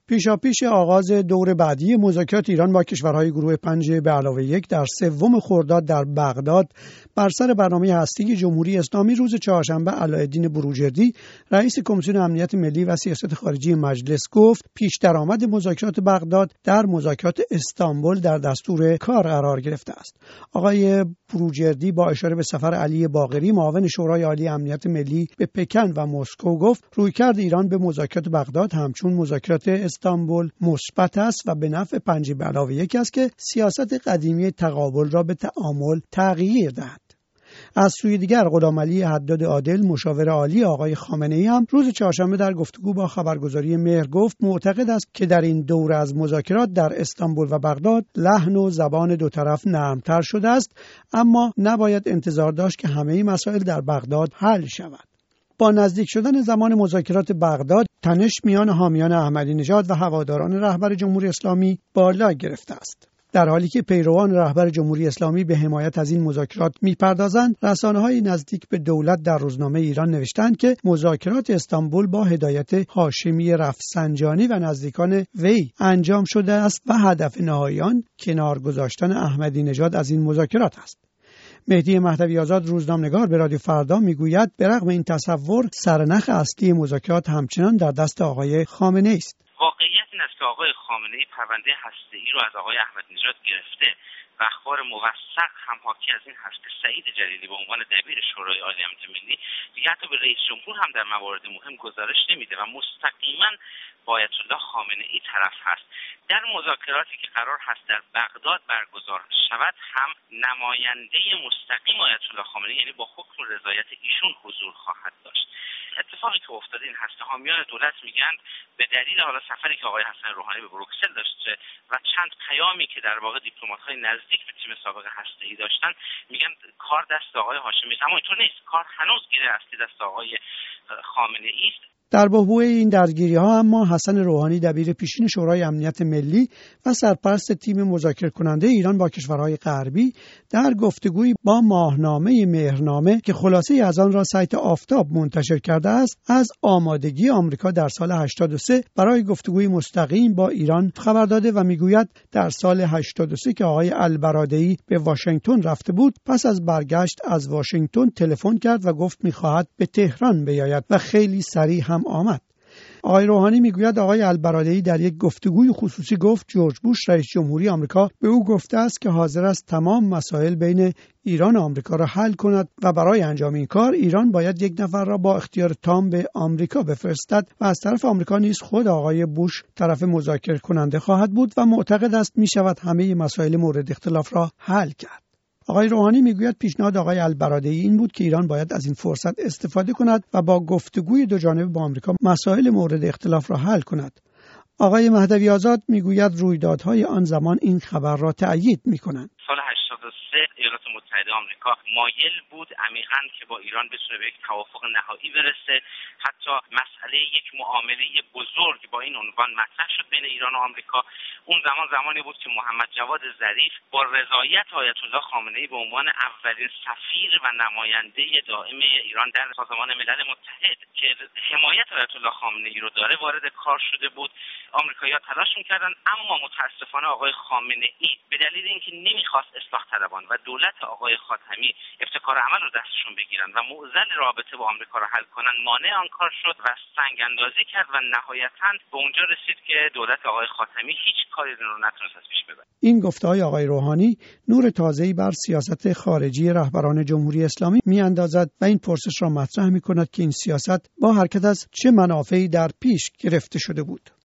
پیشاپیش آغاز دور بعدی مذاکرات ایران با کشورهای گروه 5+1 در 3 خرداد در بغداد بر سر برنامه هسته جمهوری اسلامی روز چهارشنبه علاءالدین بروجردی رئیس کمیسیون امنیت ملی و سیاست خارجی مجلس گفت پیش درآمد مذاکرات بغداد در مذاکرات استانبول در دستور کار قرار گرفته است. آقای بروجردی با اشاره به سفر علی باقری معاون شورای عالی امنیت ملی به پکن و مسکو گفت رویکرد ایران به مذاکرات بغداد همچون مذاکرات استانبول مثبت است و به نفع 5+1 است که سیاست قدیمی تقابل را به تعامل تغییر دهد. از سوی دیگر غلام علی حداد عادل مشاور عالی آقای خامنه‌ای هم روز چهارشنبه در گفتگو با خبرگزاری مهر گفت معتقد است که در این دوره از مذاکرات در استانبول و بغداد لحن و زبان دو طرف نرمتر شده است، اما نباید انتظار داشت که همه مسائل در بغداد حل شود. با نزدیک شدن زمان مذاکرات بغداد تنش میان حامیان احمدی نژاد و هواداران رهبر جمهوری اسلامی بالا گرفته است. در حالی که پیروان رهبر جمهوری اسلامی به حمایت از این مذاکرات می‌پردازند، رسانه‌های نزدیک به دولت در روزنامه ایران نوشتند که مذاکرات استانبول با هدایت هاشمی رفسنجانی و نزدیکان وی انجام شده است و هدف نهایی آن کنار گذاشتن احمدی نژاد از این مذاکرات است. مهدی مهدوی آزاد روزنامه‌نگار به رادیو فردا میگوید به رغم این تصور سرنخ اصلی مذاکرات همچنان در دست آقای خامنه‌ای است. واقعیت این است که آقای خامنه‌ای پرونده هسته‌ای رو از آقای احمدی نژاد گرفته و اخبار موثق هم حاکی از این هست که سعید جلیلی به عنوان دبیر شورای عالی امنیت ملی دیگه حتی به رئیس جمهور هم در موارد مهم گزارش نمیده و مستقیما با آیت الله خامنه‌ای طرف هست. در مذاکراتی که قرار هست در بغداد برگزار شود هم نماینده مستقیم آیت الله خامنه‌ای یعنی با حکم و رضایت ایشون حضور خواهد داشت. اتفاقی که افتاده این هست، حامیان دولت میگن به دلیل حالا سفری که آقای حسن روحانی به بروکسل داشته و چند پیامی که در واقع دیپلمات‌های نزدیک به تیم سابق هسته‌ای داشتن، میگن کار دست آقای هاشمی است، اما اینطور نیست. کار هنوز گره اصلی دست آقای خامنه‌ای است. در بحبوح این درگیری‌ها اما حسن روحانی دبیر پیشین شورای امنیت ملی و سرپرست تیم مذاکره کننده ایران با کشورهای غربی در گفتگویی با ماهنامه مهرنامه که خلاصه از آن را سایت آفتاب منتشر کرده است، از آمادگی آمریکا در سال 83 برای گفتگوی مستقیم با ایران خبر داده و میگوید در سال 83 که آقای البرادعی به واشنگتن رفته بود، پس از برگشت از واشنگتن تلفن کرد و گفت می‌خواهد به تهران بیاید و خیلی سریع هم آمد. آقای روحانی میگوید آقای البرادعی در یک گفتگوی خصوصی گفت جورج بوش رئیس جمهوری آمریکا به او گفته است که حاضر است تمام مسائل بین ایران و آمریکا را حل کند و برای انجام این کار ایران باید یک نفر را با اختیار تام به آمریکا بفرستد و از طرف آمریکا نیز خود آقای بوش طرف مذاکره کننده خواهد بود و معتقد است میشود همه مسائل مورد اختلاف را حل کرد. آقای روحانی میگوید پیشنهاد آقای البرادعی این بود که ایران باید از این فرصت استفاده کند و با گفتگوی دو جانبه با آمریکا مسائل مورد اختلاف را حل کند. آقای مهدوی آزاد میگوید رویدادهای آن زمان این خبر را تأیید میکنند. سال 83 ایالات متحده آمریکا مایل بود عمیقاً که با ایران بتونه به یک توافق نهایی برسه. حتی مسئله یک معامله بزرگ با این عنوان مطرح شد بین ایران و آمریکا. اون زمانی بود که محمد جواد ظریف با رضایت آیت الله خامنه‌ای به عنوان اولین سفیر و نماینده دائم ایران در سازمان ملل متحد که حمایت آیت الله خامنه‌ای رو داره وارد کار شده بود. آمریکایی‌ها تلاش می‌کردن، اما متأسفانه آقای خامنه‌ای به دلیل اینکه نمی‌خواست اصلاح طلبان و دولت آقای خاتمی ابتکار عمل رو دستشون بگیرن و معضل رابطه با آمریکا رو حل کنن مانع آن کار شد و سنگ اندازی کرد و نهایتاً به اونجا رسید که دولت آقای خاتمی هیچ کاری رو نتونست از پیش ببره. این گفته‌های آقای روحانی نور تازه‌ای بر سیاست خارجی رهبران جمهوری اسلامی می‌اندازد و این پرسش را مطرح می‌کند که این سیاست با حرکت از چه منافعی در پیش گرفته شده بود.